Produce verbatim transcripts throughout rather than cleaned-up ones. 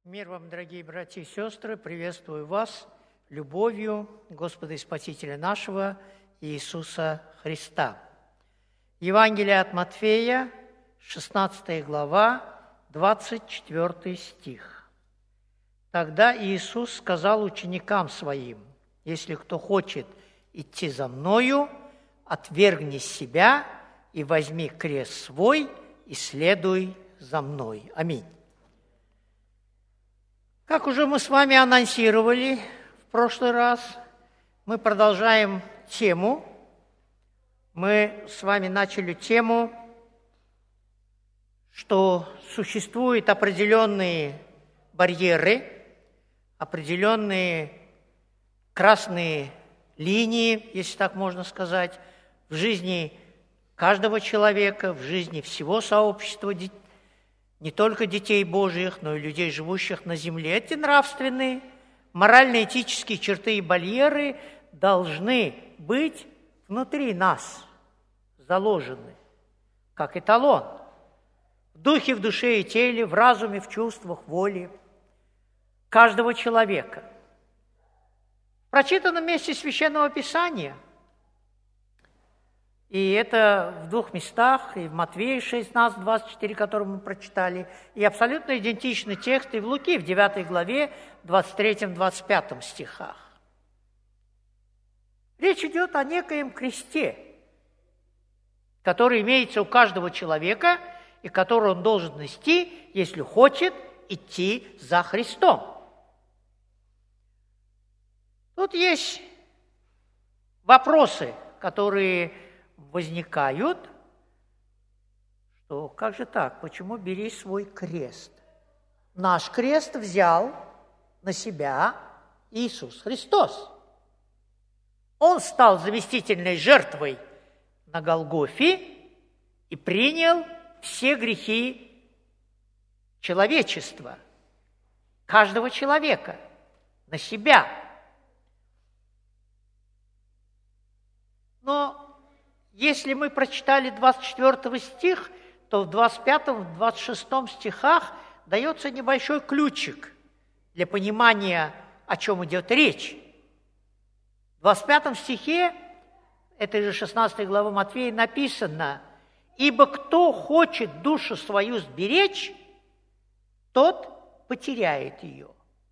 Мир вам, дорогие братья и сестры, приветствую вас любовью Господа и Спасителя нашего Иисуса Христа. Евангелие от Матфея, шестнадцатая глава, двадцать четвёртый стих. Тогда Иисус сказал ученикам Своим: «Если кто хочет идти за Мною, отвергни себя и возьми крест свой и следуй за Мной». Аминь. Как уже мы с вами анонсировали в прошлый раз, мы продолжаем тему. Мы с вами начали тему, что существуют определенные барьеры, определенные красные линии, если так можно сказать, в жизни каждого человека, в жизни всего сообщества детей, не только детей Божьих, но и людей, живущих на земле. Эти нравственные, морально-этические черты и барьеры должны быть внутри нас заложены, как эталон. В духе, в душе и теле, в разуме, в чувствах, в воле каждого человека. В прочитанном месте Священного Писания, и это в двух местах, и в Матфея шестнадцать, двадцать четыре, который мы прочитали, и абсолютно идентичный текст и в Луки, в девятой главе, двадцать третьем, двадцать пятом стихах. Речь идет о некоем кресте, который имеется у каждого человека, и который он должен нести, если хочет идти за Христом. Тут есть вопросы, которые возникают, что как же так, почему бери свой крест? Наш крест взял на себя Иисус Христос. Он стал заместительной жертвой на Голгофе и принял все грехи человечества, каждого человека на себя. Но если мы прочитали двадцать четвёртый стих, то в двадцать пятом, двадцать шестом стихах дается небольшой ключик для понимания, о чем идет речь. В двадцать пятом стихе этой же шестнадцатой главы Матфея написано: «Ибо кто хочет душу свою сберечь, тот потеряет ее».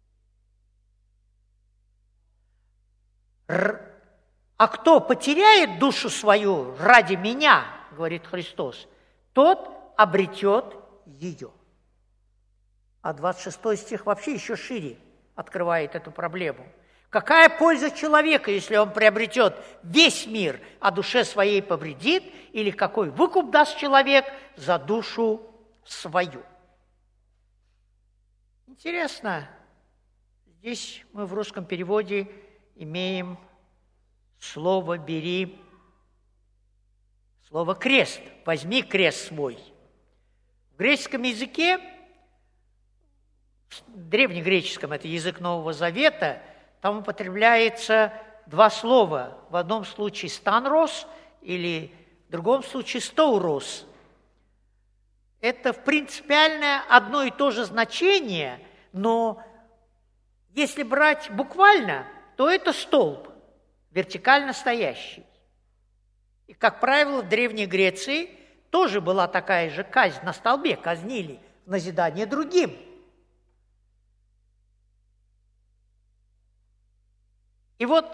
А кто потеряет душу свою ради меня, говорит Христос, тот обретет ее. А двадцать шестой стих вообще еще шире открывает эту проблему. Какая польза человека, если он приобретет весь мир, а душе своей повредит, или какой выкуп даст человек за душу свою? Интересно, здесь мы в русском переводе имеем слово «бери», слово «крест», «возьми крест свой». В греческом языке, в древнегреческом, это язык Нового Завета, там употребляется два слова. В одном случае «станрос» или в другом случае «стоурос». Это в принципиально одно и то же значение, но если брать буквально, то это столб, вертикально стоящий. И, как правило, в Древней Греции тоже была такая же казнь на столбе, казнили в назидание другим. И вот,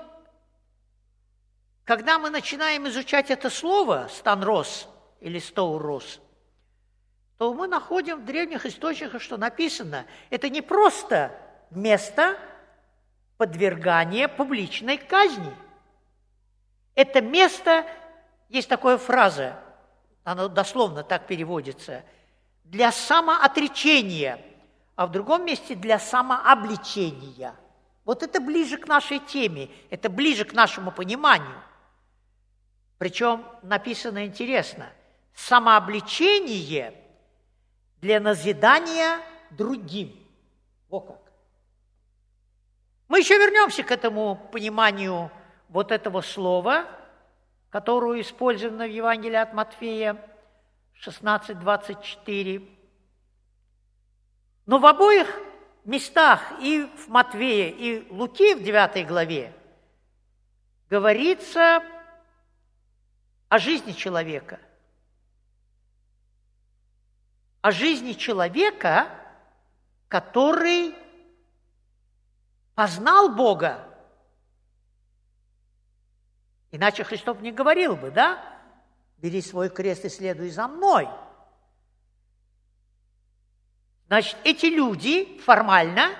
когда мы начинаем изучать это слово «станрос» или «стоурос», то мы находим в древних источниках, что написано, это не просто место подвергания публичной казни. Это место, есть такая фраза, она дословно так переводится, для самоотречения, а в другом месте для самообличения. Вот это ближе к нашей теме, это ближе к нашему пониманию. Причем написано интересно, самообличение для назидания другим. Вот как. Мы еще вернемся к этому пониманию вот этого слова, которое использовано в Евангелии от Матфея шестнадцать двадцать четыре. Но в обоих местах и в Матвея, и Луки в девятой главе говорится о жизни человека. О жизни человека, который познал Бога. Иначе Христос не говорил бы, да? Бери свой крест и следуй за мной. Значит, эти люди формально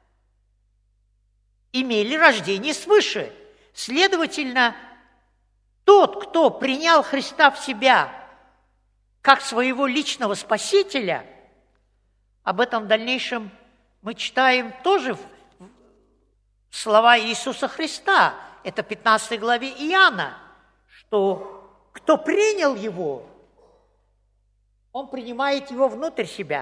имели рождение свыше. Следовательно, тот, кто принял Христа в себя как своего личного Спасителя, об этом в дальнейшем мы читаем тоже в слова Иисуса Христа. Это в пятнадцатой главе Иоанна, что кто принял Его, он принимает Его внутрь себя.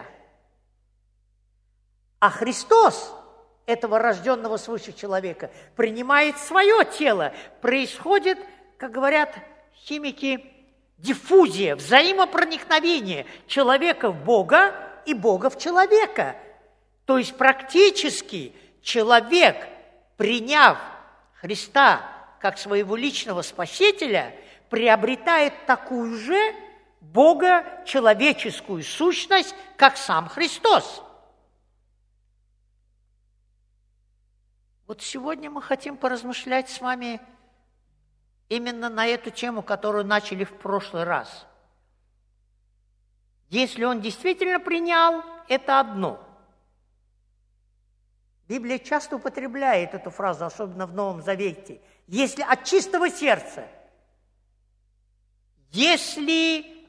А Христос, этого рожденного свыше человека, принимает свое тело. Происходит, как говорят химики, диффузия, взаимопроникновение человека в Бога и Бога в человека. То есть практически человек, приняв Христа как своего личного Спасителя, приобретает такую же богочеловеческую сущность, как сам Христос. Вот сегодня мы хотим поразмышлять с вами именно на эту тему, которую начали в прошлый раз. Если он действительно принял, это одно. Библия часто употребляет эту фразу, особенно в Новом Завете. Если от чистого сердца, если,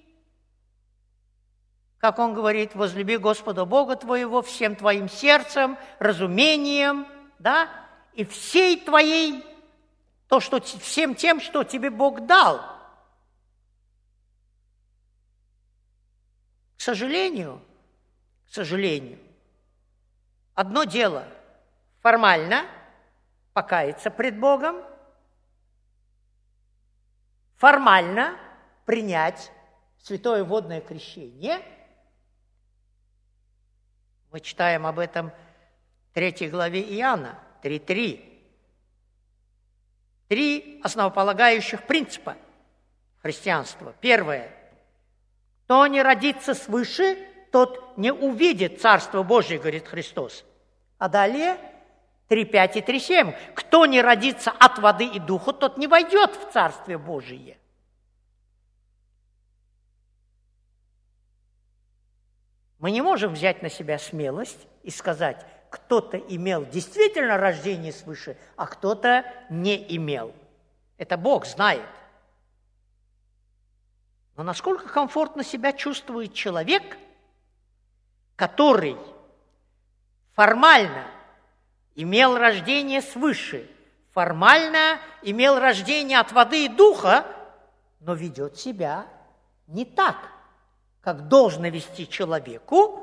как он говорит, возлюби Господа Бога твоего всем твоим сердцем, разумением, да, и всей твоей, то, что, всем тем, что тебе Бог дал. К сожалению, к сожалению, одно дело формально покаяться пред Богом, формально принять святое водное крещение. Мы читаем об этом в третьей главе Иоанна, три три. Три основополагающих принципа христианства. Первое. Кто не родится свыше, тот не увидит Царство Божие, говорит Христос. А далее три пять и три семь. Кто не родится от воды и духа, тот не войдет в Царствие Божие. Мы не можем взять на себя смелость и сказать, кто-то имел действительно рождение свыше, а кто-то не имел. Это Бог знает. Но насколько комфортно себя чувствует человек, который формально имел рождение свыше, формально имел рождение от воды и духа, но ведет себя не так, как должно вести человеку,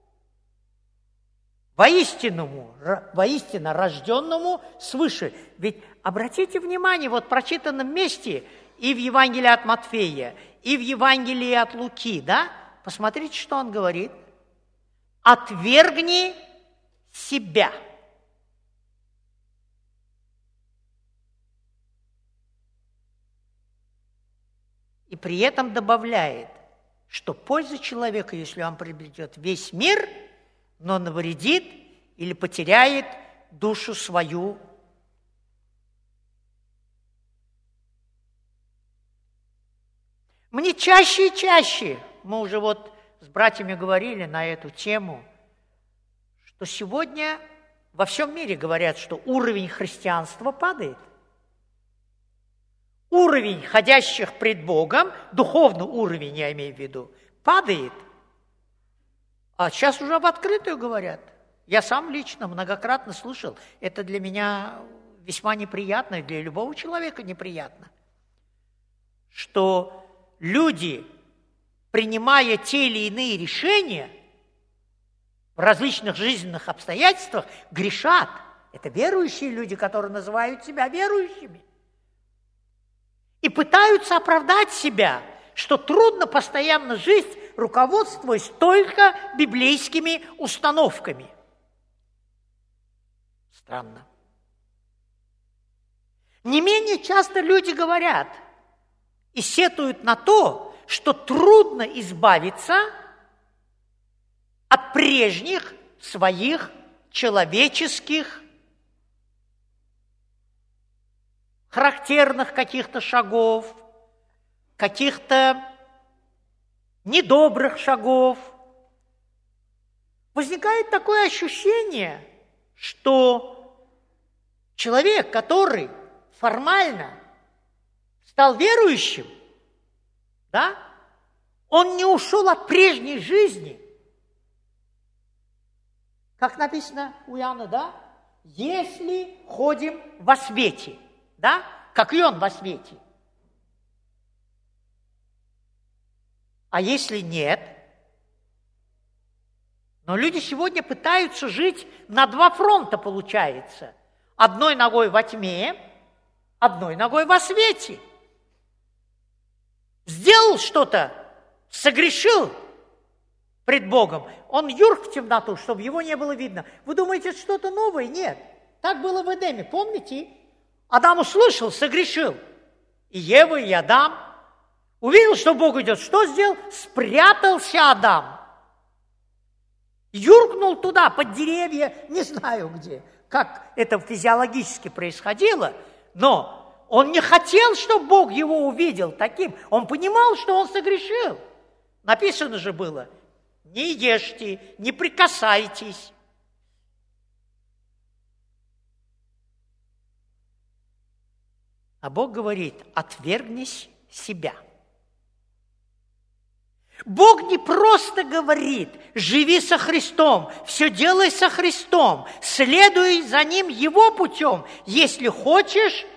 воистину, воистину рожденному свыше. Ведь обратите внимание, вот в прочитанном месте и в Евангелии от Матфея, и в Евангелии от Луки, да, посмотрите, что он говорит. Отвергни себя. И при этом добавляет, что польза человека, если он приобретет весь мир, но навредит или потеряет душу свою. Мне чаще и чаще, мы уже вот с братьями говорили на эту тему, что сегодня во всем мире говорят, что уровень христианства падает. Уровень ходящих пред Богом, духовный уровень, я имею в виду, падает. А сейчас уже в открытую говорят. Я сам лично многократно слышал. Это для меня весьма неприятно, и для любого человека неприятно. Что люди, принимая те или иные решения в различных жизненных обстоятельствах, грешат. Это верующие люди, которые называют себя верующими. И пытаются оправдать себя, что трудно постоянно жить, руководствуясь только библейскими установками. Странно. Не менее часто люди говорят и сетуют на то, что трудно избавиться от прежних своих человеческих характерных каких-то шагов, каких-то недобрых шагов. Возникает такое ощущение, что человек, который формально стал верующим, да, он не ушел от прежней жизни. Как написано у Иоанна, да? Если ходим во свете, да? Как и он во свете. А если нет? Но люди сегодня пытаются жить на два фронта, получается. Одной ногой во тьме, одной ногой во свете. Сделал что-то, согрешил пред Богом, он юрк в темноту, чтобы его не было видно. Вы думаете, это что-то новое? Нет. Так было в Эдеме, помните? Адам услышал, согрешил. И Ева, и Адам. Увидел, что Бог идет. Что сделал? Спрятался Адам. Юркнул туда, под деревья, не знаю где, как это физиологически происходило, но он не хотел, чтобы Бог его увидел таким. Он понимал, что он согрешил. Написано же было: не ешьте, не прикасайтесь. А Бог говорит: отвергнись себя. Бог не просто говорит: живи со Христом, все делай со Христом, следуй за Ним Его путем, если хочешь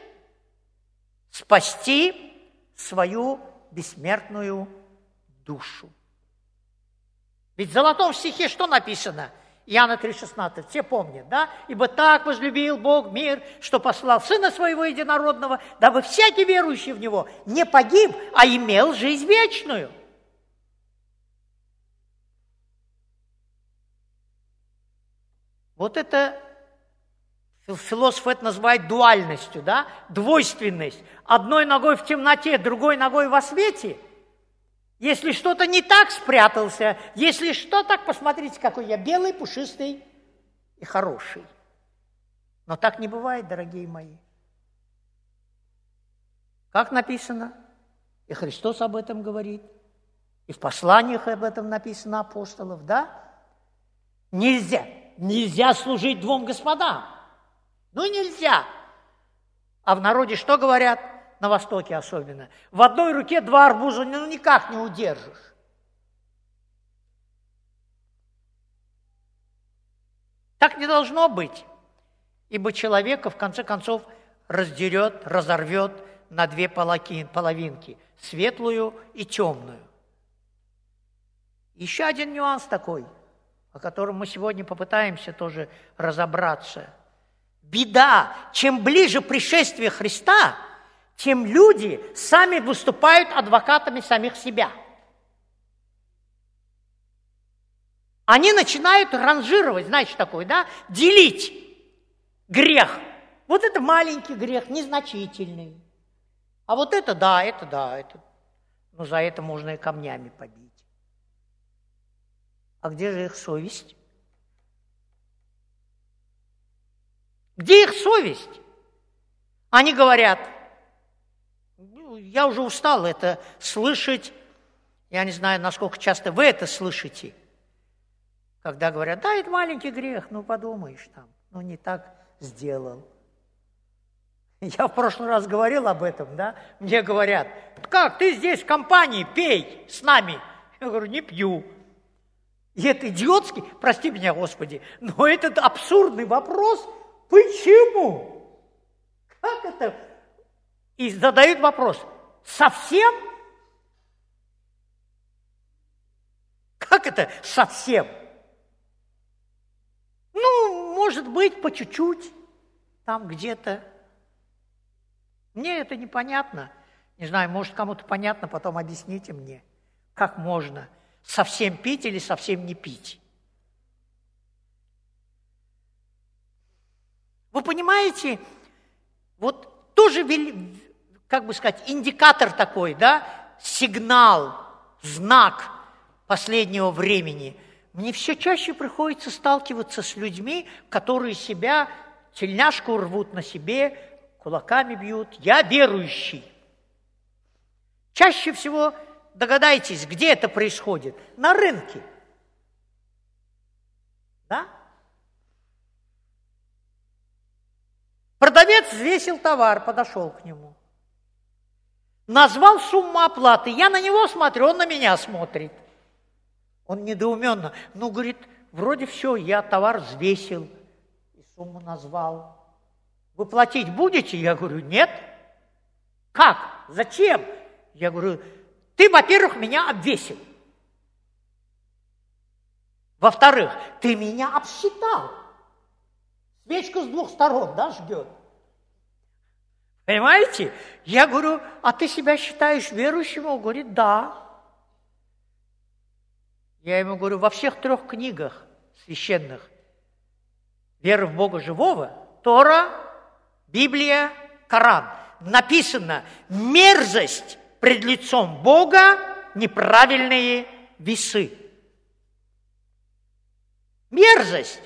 спасти свою бессмертную душу. Ведь в золотом стихе что написано? Иоанна три шестнадцать, все помнят, да? «Ибо так возлюбил Бог мир, что послал Сына Своего Единородного, дабы всякий верующий в Него не погиб, а имел жизнь вечную». Вот это философ это называет дуальностью, да? Двойственность. Одной ногой в темноте, другой ногой во свете. Если что-то не так, спрятался. Если что так, посмотрите, какой я белый, пушистый и хороший. Но так не бывает, дорогие мои. Как написано, и Христос об этом говорит, и в посланиях об этом написано апостолов, да? Нельзя, нельзя служить двум господам. Ну, нельзя. А в народе что говорят? На Востоке особенно. В одной руке два арбуза ну, никак не удержишь. Так не должно быть. Ибо человека, в конце концов, раздерет, разорвет на две половинки. Светлую и темную. Еще один нюанс такой, о котором мы сегодня попытаемся тоже разобраться. Беда, чем ближе пришествие Христа, тем люди сами выступают адвокатами самих себя. Они начинают ранжировать, знаете, такое, да, делить грех. Вот это маленький грех, незначительный. А вот это да, это да, это, ну, за это можно и камнями побить. А где же их совесть? Где их совесть? Они говорят: я уже устал это слышать. Я не знаю, насколько часто вы это слышите. Когда говорят: да, это маленький грех, ну подумаешь там, ну не так сделал. Я в прошлый раз говорил об этом, да? Мне говорят: как, ты здесь в компании, пей с нами. Я говорю: не пью. И это идиотский, прости меня, Господи, но этот абсурдный вопрос: почему? Как это? И задают вопрос: совсем? Как это совсем? Ну, может быть, по чуть-чуть, там где-то. Мне это непонятно. Не знаю, может, кому-то понятно, потом объясните мне, как можно совсем пить или совсем не пить. Вы понимаете, вот тоже, как бы сказать, индикатор такой, да, сигнал, знак последнего времени. Мне все чаще приходится сталкиваться с людьми, которые себя, тельняшку рвут на себе, кулаками бьют. Я верующий. Чаще всего, догадайтесь, где это происходит? На рынке. Да? Продавец взвесил товар, подошел к нему. Назвал сумму оплаты. Я на него смотрю, он на меня смотрит. Он недоуменно. Ну, говорит, вроде все, я товар взвесил и сумму назвал. Вы платить будете? Я говорю, нет. Как? Зачем? Я говорю, ты, во-первых, меня обвесил. Во-вторых, ты меня обсчитал. Свечка с двух сторон, да, ждет. Понимаете? Я говорю, а ты себя считаешь верующим? Он говорит, да. Я ему говорю, во всех трех книгах священных веры в Бога живого, Тора, Библия, Коран, написано мерзость пред лицом Бога, неправильные весы. Мерзость.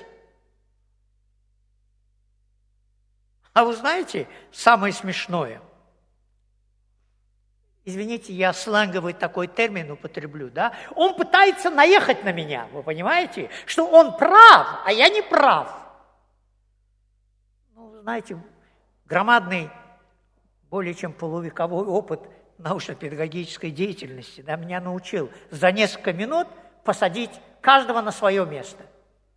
А вы знаете, самое смешное, извините, я сленговый такой термин употреблю, да, он пытается наехать на меня, вы понимаете, что он прав, а я не прав. Ну, знаете, громадный, более чем полувековой опыт научно-педагогической деятельности, да, меня научил за несколько минут посадить каждого на свое место.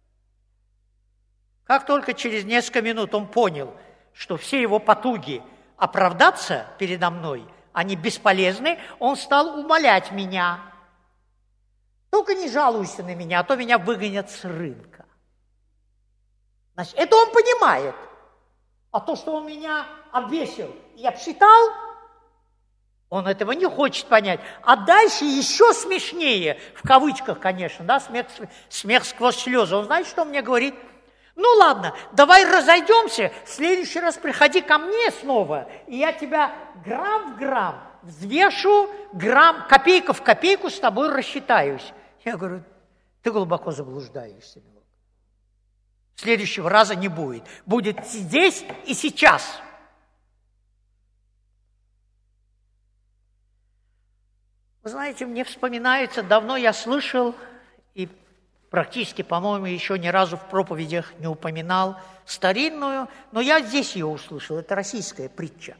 Как только через несколько минут он понял, что все его потуги оправдаться передо мной, они бесполезны, он стал умолять меня. Только не жалуйся на меня, а то меня выгонят с рынка. Значит, это он понимает. А то, что он меня обвесил и обсчитал, он этого не хочет понять. А дальше еще смешнее, в кавычках, конечно, да, смех, смех сквозь слезы. Он знает, что он мне говорит? Ну ладно, давай разойдемся, в следующий раз приходи ко мне снова, и я тебя грамм в грамм взвешу, грамм, копейка в копейку с тобой рассчитаюсь. Я говорю, ты глубоко заблуждаешься, милок. Следующего раза не будет. Будет здесь и сейчас. Вы знаете, мне вспоминается, давно я слышал и практически, по-моему, еще ни разу в проповедях не упоминал старинную, но я здесь ее услышал. Это российская притча.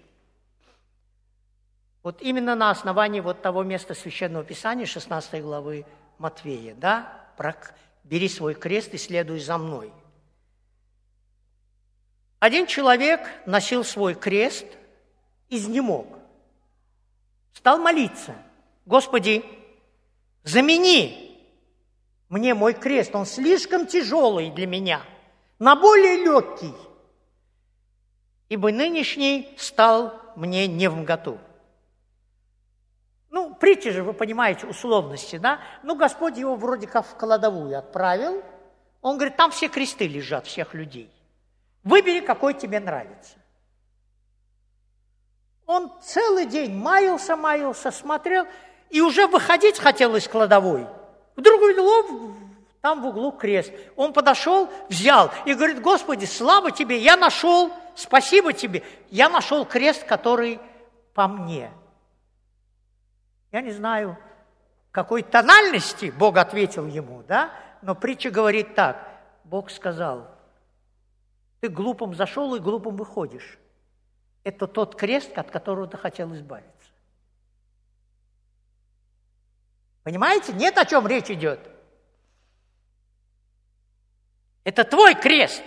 Вот именно на основании вот того места Священного Писания, шестнадцатой главы Матфея, да, «Бери свой крест и следуй за мной». Один человек носил свой крест, изнемог, стал молиться: «Господи, замени мне мой крест, он слишком тяжелый для меня, на более легкий, ибо нынешний стал мне невмоготу». Ну, притча же, вы понимаете, условности, да? Ну, Господь его вроде как в кладовую отправил. Он говорит, там все кресты лежат, всех людей. Выбери, какой тебе нравится. Он целый день маялся, маялся, смотрел, и уже выходить хотел из кладовой. Вдруг увидел, там в углу крест. Он подошел, взял и говорит, Господи, слава тебе, я нашел, спасибо тебе, я нашел крест, который по мне. Я не знаю, какой тональности Бог ответил ему, да? Но притча говорит так, Бог сказал, ты глупым зашел и глупым выходишь. Это тот крест, от которого ты хотел избавиться. Понимаете? Нет, о чем речь идет. Это твой крест.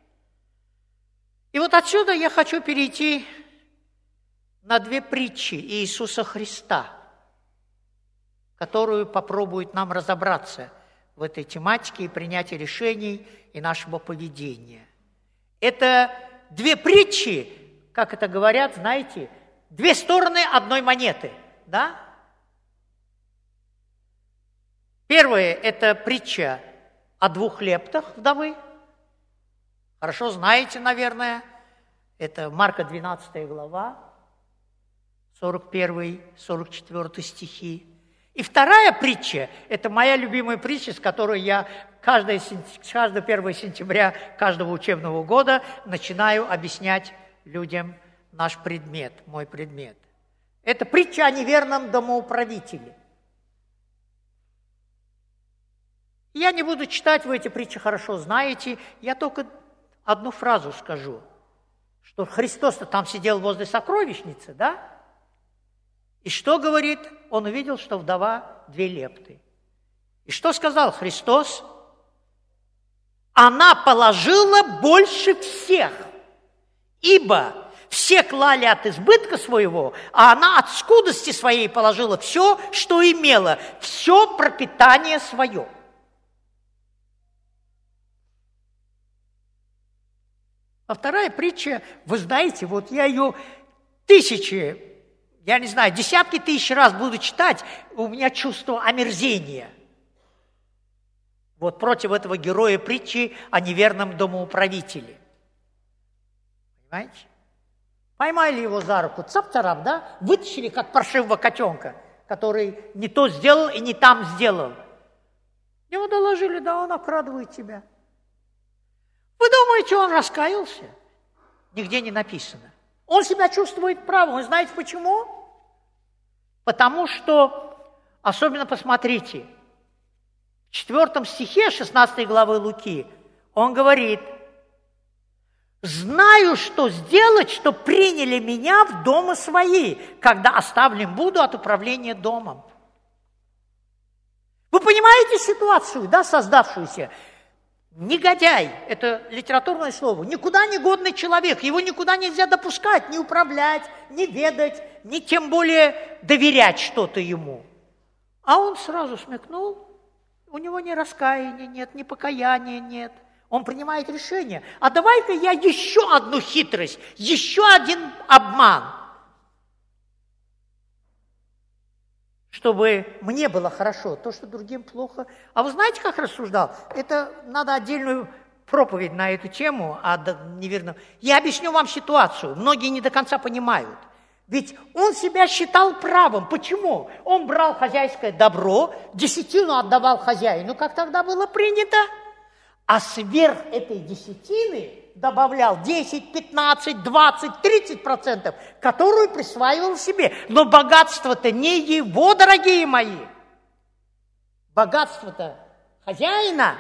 И вот отсюда я хочу перейти на две притчи Иисуса Христа, которую попробует нам разобраться в этой тематике и принятии решений и нашего поведения. Это две притчи, как это говорят, знаете, две стороны одной монеты, да? Первое – это притча о двух лептах вдовы. Хорошо знаете, наверное, это Марка двенадцатая глава, сорок первый сорок четвёртый стихи. И вторая притча, это моя любимая притча, с которой я каждое, каждое первое сентября каждого учебного года начинаю объяснять людям наш предмет, мой предмет. Это притча о неверном домоуправителе. Я не буду читать, вы эти притчи хорошо знаете, я только одну фразу скажу, что Христос-то там сидел возле сокровищницы, да? И что говорит? Он увидел, что вдова две лепты. И что сказал Христос? Она положила больше всех, ибо все клали от избытка своего, а она от скудости своей положила все, что имела, все пропитание свое. А вторая притча, вы знаете, вот я ее тысячи, я не знаю, десятки тысяч раз буду читать, у меня чувство омерзения. Вот против этого героя притчи о неверном домоуправителе. Понимаете? Поймали его за руку, цап-царап, да? Вытащили, как паршивого котенка, который не то сделал и не там сделал. Ему доложили, да, он окрадывает тебя. Вы думаете, он раскаялся? Нигде не написано. Он себя чувствует правым. Вы знаете почему? Потому что, особенно посмотрите, в четвертом стихе шестнадцатой главы Луки он говорит: «Знаю, что сделать, что приняли меня в дома свои, когда оставлен буду от управления домом». Вы понимаете ситуацию, да, создавшуюся? Негодяй, это литературное слово, никуда не годный человек, его никуда нельзя допускать, не управлять, не ведать, не тем более доверять что-то ему. А он сразу смекнул, у него ни раскаяния нет, ни покаяния нет. Он принимает решение, а давай-ка я еще одну хитрость, еще один обман, чтобы мне было хорошо, то, что другим плохо. А вы знаете, как рассуждал? Это надо отдельную проповедь на эту тему, а неверно. Я объясню вам ситуацию, многие не до конца понимают. Ведь он себя считал правым. Почему? Он брал хозяйское добро, десятину отдавал хозяину, как тогда было принято, а сверх этой десятины добавлял десять, пятнадцать, двадцать, тридцать процентов, которую присваивал себе. Но богатство-то не его, дорогие мои. Богатство-то хозяина.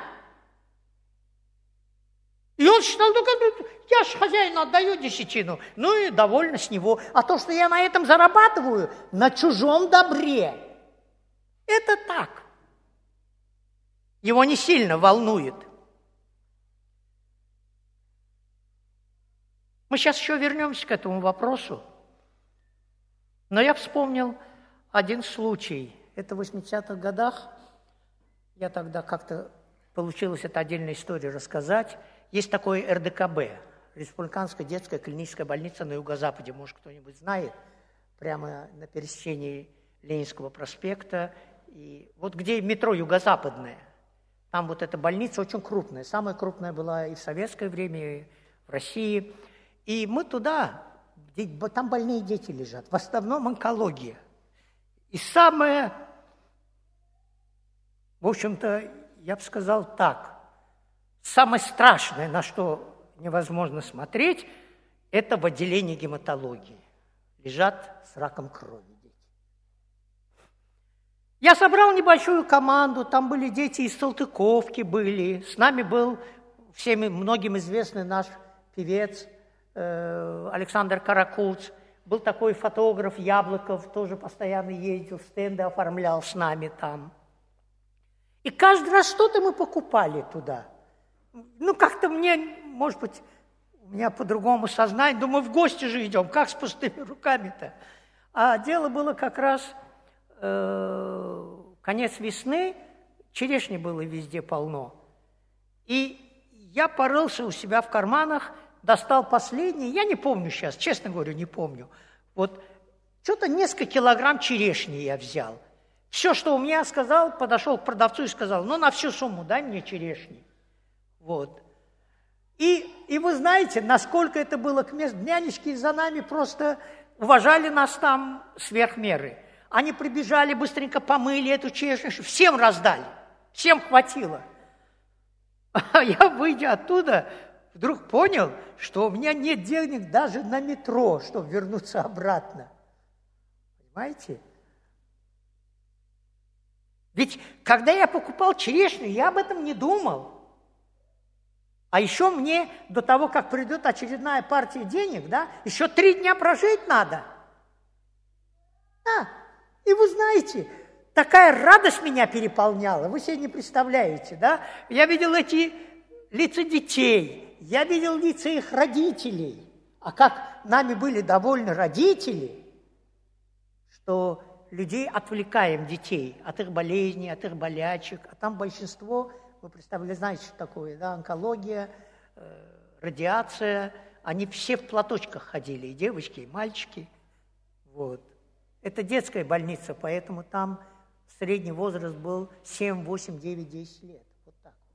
И он считал, ну как, я же хозяину отдаю десятину, ну и довольно с него. А то, что я на этом зарабатываю, на чужом добре, это так. Его не сильно волнует. Мы сейчас еще вернемся к этому вопросу. Но я вспомнил один случай. Это в восьмидесятых годах. Я тогда как-то, получилось это отдельная история рассказать. Есть такой эр дэ ка бэ, Республиканская детская клиническая больница на юго-западе. Может, кто-нибудь знает. Прямо на пересечении Ленинского проспекта. И вот где метро юго-западное. Там вот эта больница очень крупная. Самая крупная была и в советское время, и в России. И мы туда, там больные дети лежат, в основном онкология. И самое, в общем-то, я бы сказал так, самое страшное, на что невозможно смотреть, это в отделении гематологии. Лежат с раком крови дети. Я собрал небольшую команду, там были дети из Салтыковки были, с нами был всем многим известный наш певец Александр Каракуц, был такой фотограф Яблоков, тоже постоянно ездил, стенды оформлял с нами там. И каждый раз что-то мы покупали туда. Ну, как-то мне, может быть, у меня по-другому сознание, думаю, в гости же идем, как с пустыми руками-то? А дело было как раз э, конец весны, черешни было везде полно. И я порылся у себя в карманах, достал последний, я не помню сейчас, честно говорю, не помню. Вот что-то несколько килограмм черешни я взял. Все, что у меня сказал, подошел к продавцу и сказал, ну, на всю сумму дай мне черешни. Вот. И И вы знаете, насколько это было к месту. Нянечки за нами просто уважали нас там сверх меры. Они прибежали, быстренько помыли эту чешню, всем раздали, всем хватило. А я, выйдя оттуда, вдруг понял, что у меня нет денег даже на метро, чтобы вернуться обратно. Понимаете? Ведь когда я покупал черешню, я об этом не думал. А еще мне до того, как придет очередная партия денег, да, еще три дня прожить надо. Да. И вы знаете, такая радость меня переполняла, вы себе не представляете, да? Я видел эти лица детей, я видел лица их родителей. А как нами были довольны родители, что людей отвлекаем, детей, от их болезней, от их болячек, а там большинство, вы представляете, знаете, что такое, да, онкология, э, радиация, они все в платочках ходили, и девочки, и мальчики, вот. Это детская больница, поэтому там средний возраст был семь, восемь, девять, десять лет. Вот так вот.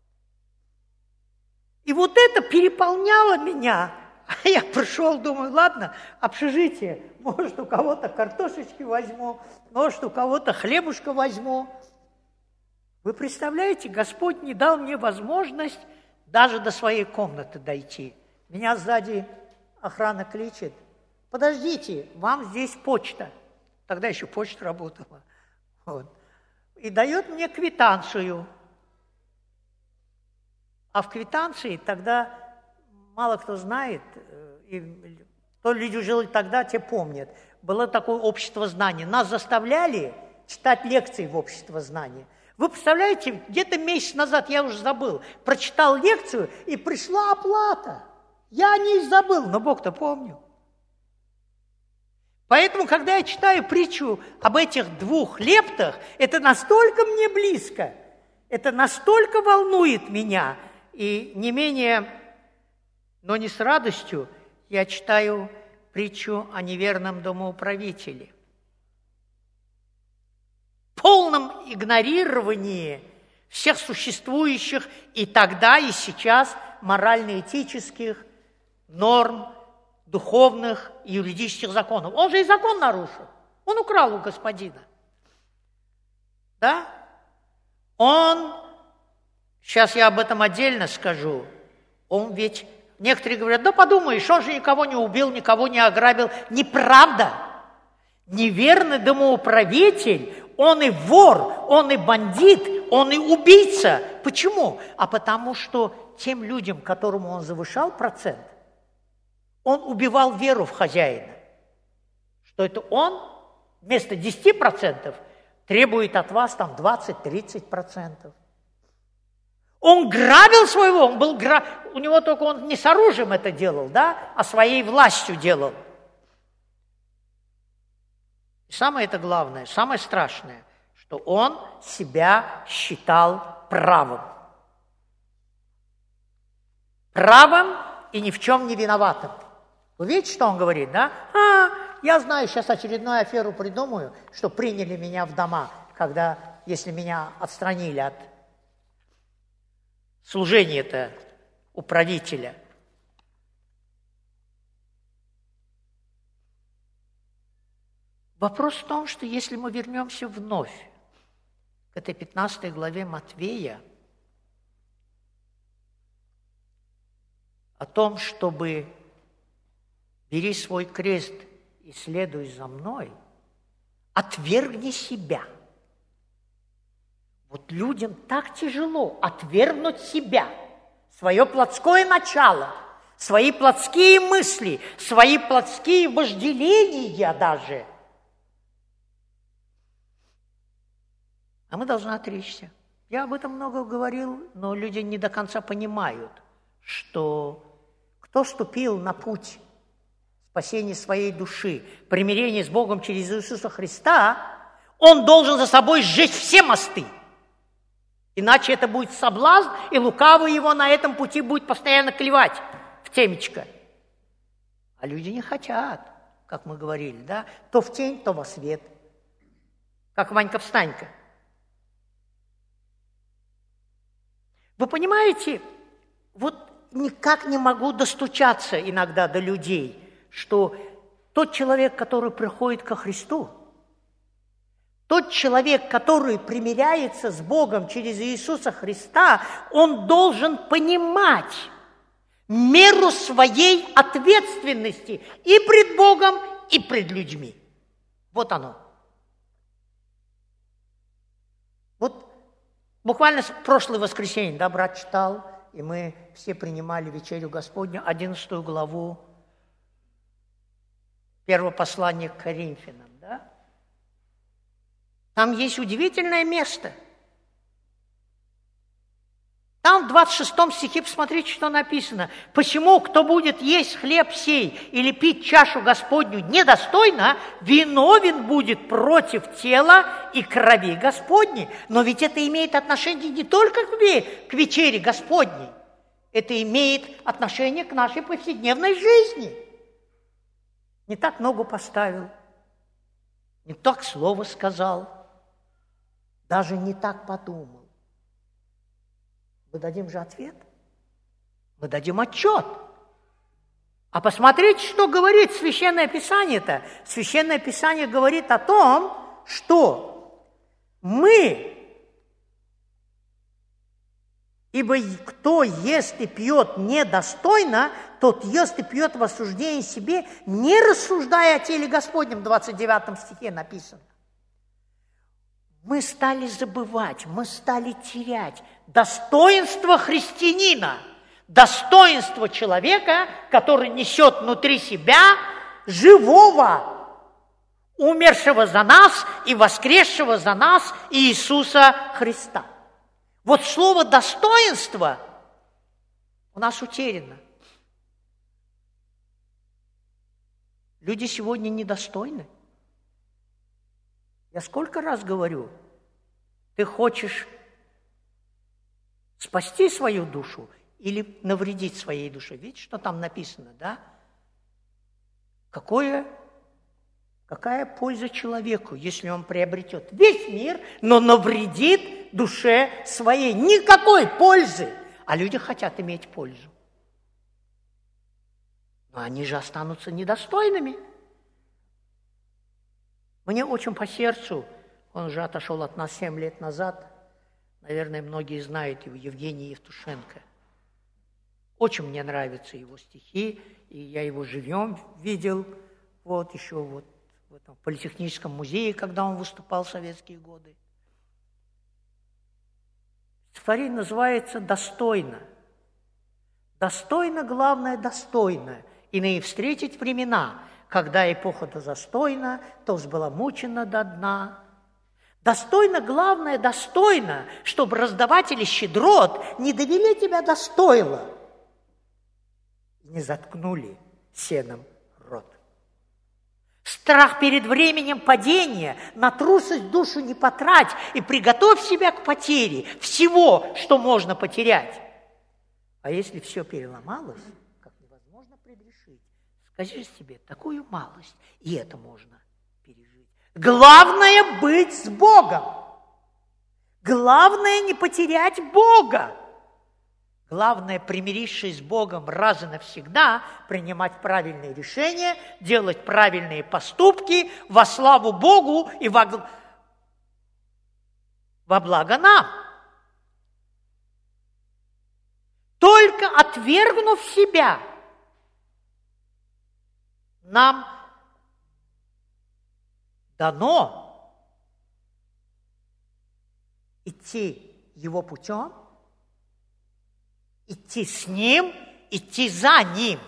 И вот это переполняло меня. А я пришел, думаю, ладно, общежитие, может, у кого-то картошечки возьму, может, у кого-то хлебушка возьму. Вы представляете, Господь не дал мне возможность даже до своей комнаты дойти. Меня сзади охрана кличет: подождите, вам здесь почта. Тогда еще почта работала. Вот. И дает мне квитанцию. А в квитанции тогда мало кто знает, и то люди жили тогда, те помнят. Было такое общество знаний. Нас заставляли читать лекции в общество знаний. Вы представляете, где-то месяц назад, я уже забыл, прочитал лекцию, и пришла оплата. Я о ней забыл, но Бог-то помню. Поэтому, когда я читаю притчу об этих двух лептах, это настолько мне близко, это настолько волнует меня, и не менее, но не с радостью, я читаю притчу о неверном домоуправителе. В полном игнорировании всех существующих и тогда, и сейчас морально-этических норм, духовных и юридических законов. Он же и закон нарушил. Он украл у господина. Да? Он, сейчас я об этом отдельно скажу, он ведь, некоторые говорят, да подумаешь, он же никого не убил, никого не ограбил. Неправда. Неверный домоуправитель, он и вор, он и бандит, он и убийца. Почему? А потому что тем людям, которым он завышал процент, он убивал веру в хозяина, что это он вместо десяти процентов требует от вас там двадцать-тридцать процентов. Он грабил своего, он был гра... у него только он не с оружием это делал, да, а своей властью делал. И самое это главное, самое страшное, что он себя считал правым. Правым и ни в чем не виноватым. Вы видите, что он говорит, да? А, я знаю, сейчас очередную аферу придумаю, что приняли меня в дома, когда, если меня отстранили от служения-то управителя. Вопрос в том, что если мы вернемся вновь к этой пятнадцатой главе Матвея, о том, чтобы бери свой крест и следуй за мной, отвергни себя. Вот людям так тяжело отвергнуть себя, свое плотское начало, свои плотские мысли, свои плотские вожделения даже. А мы должны отречься. Я об этом много говорил, но люди не до конца понимают, что кто ступил на путь спасения своей души, примирения с Богом через Иисуса Христа, он должен за собой сжечь все мосты. Иначе это будет соблазн, и лукавый его на этом пути будет постоянно клевать в темечко. А люди не хотят, как мы говорили, да, то в тень, то во свет. Как Ванька-встанька. Вы понимаете, вот никак не могу достучаться иногда до людей, что тот человек, который приходит ко Христу, тот человек, который примиряется с Богом через Иисуса Христа, он должен понимать меру своей ответственности и пред Богом, и пред людьми. Вот оно. Вот буквально в прошлое воскресенье, да, брат читал, и мы все принимали вечерю Господню, одиннадцатую главу, первого послания к Коринфянам, да? Там есть удивительное место. Там в двадцать шестом стихе, посмотрите, что написано. «Посему, кто будет есть хлеб сей или пить чашу Господню недостойно, виновен будет против тела и крови Господней». Но ведь это имеет отношение не только к вечере Господней, это имеет отношение к нашей повседневной жизни. Не так ногу поставил, не так слово сказал, даже не так подумал. Мы дадим же ответ, мы дадим отчет. А посмотрите, что говорит Священное Писание-то. Священное Писание говорит о том, что мы, ибо кто ест и пьет недостойно, тот ест и пьет в осуждении себе, не рассуждая о теле Господнем, в двадцать девятом стихе написано. Мы стали забывать, мы стали терять достоинство христианина, достоинство человека, который несет внутри себя живого, умершего за нас и воскресшего за нас Иисуса Христа. Вот слово «достоинство» у нас утеряно. Люди сегодня недостойны. Я сколько раз говорю, ты хочешь спасти свою душу или навредить своей душе? Видите, что там написано, да? Какое, какая польза человеку, если он приобретет весь мир, но навредит душе своей? Никакой пользы! А люди хотят иметь пользу. Но они же останутся недостойными. Мне очень по сердцу, он уже отошел от нас семь лет назад, наверное, многие знают его, Евгений Евтушенко. Очень мне нравятся его стихи, и я его живьем видел, вот еще вот в этом политехническом музее, когда он выступал в советские годы. Стихотворение называется «Достойно». Достойно, главное, достойно, иные встретить времена, когда эпоха-то застойна, то взбаламучена до дна. Достойно, главное, достойно, чтобы раздаватели щедрот не довели тебя до стойла и не заткнули сеном рот. Страх перед временем падения, на трусость душу не потрать и приготовь себя к потере всего, что можно потерять. А если все переломалось, как невозможно предрешить, скажи себе такую малость, и это можно пережить. Главное быть с Богом. Главное не потерять Бога. Главное, примирившись с Богом раз и навсегда, принимать правильные решения, делать правильные поступки во славу Богу и во, во благо нам. Только отвергнув себя, нам дано идти его путем, идти с ним, идти за ним.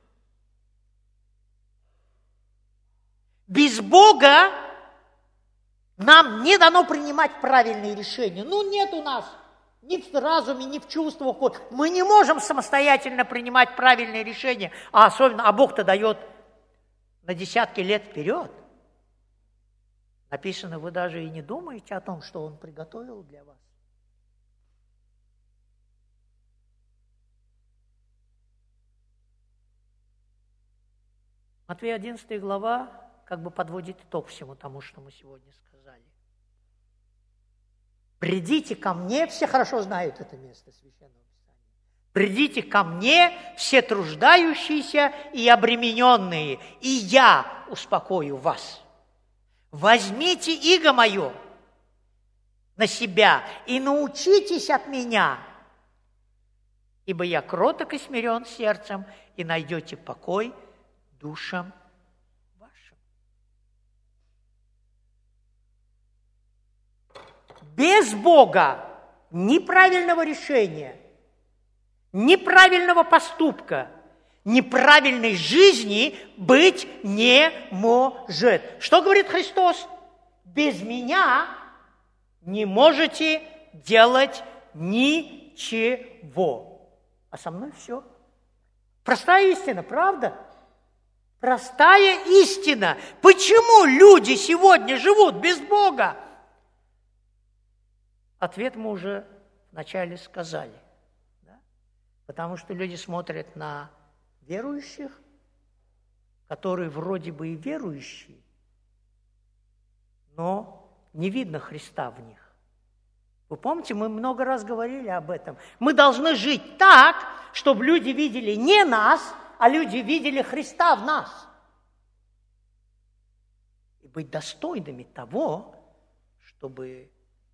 Без Бога нам не дано принимать правильные решения. Ну, нет у нас ни в разуме, ни в чувствах. Вот. Мы не можем самостоятельно принимать правильные решения, а особенно, а Бог-то дает на десятки лет вперед. Написано, вы даже и не думаете о том, что Он приготовил для вас. Матфея одиннадцатая глава как бы подводит итог всему тому, что мы сегодня сказали. «Придите ко мне», все хорошо знают это место Священного Писания, Придите ко мне, все труждающиеся и обремененные, и я успокою вас. Возьмите иго мое на себя и научитесь от меня, ибо я кроток и смирен сердцем, и найдете покой душам вашим. Без Бога неправильного решения, неправильного поступка, неправильной жизни быть не может. Что говорит Христос? Без меня не можете делать ничего. А со мной все. Простая истина, правда? Простая истина. Почему люди сегодня живут без Бога? Ответ мы уже вначале сказали. Да? Потому что люди смотрят на верующих, которые вроде бы и верующие, но не видно Христа в них. Вы помните, мы много раз говорили об этом. Мы должны жить так, чтобы люди видели не нас, а люди видели Христа в нас. И быть достойными того, чтобы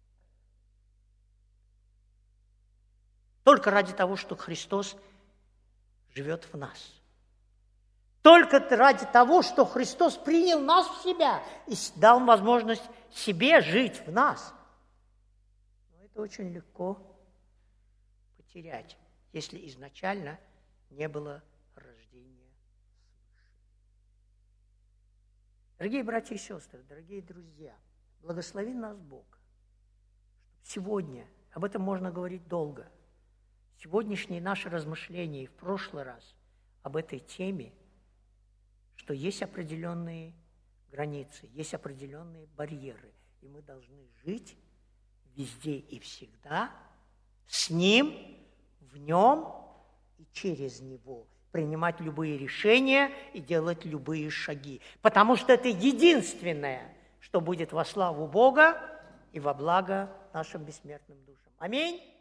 только ради того, что Христос живет в нас. Только ради того, что Христос принял нас в себя и дал возможность себе жить в нас. Но это очень легко потерять, если изначально не было рождения свыше. Дорогие братья и сестры, дорогие друзья, благослови нас Бог. Сегодня, об этом можно говорить долго, сегодняшние наши размышления и в прошлый раз об этой теме, что есть определенные границы, есть определенные барьеры, и мы должны жить везде и всегда с Ним, в Нем и через Него, принимать любые решения и делать любые шаги, потому что это единственное, что будет во славу Бога и во благо нашим бессмертным душам. Аминь.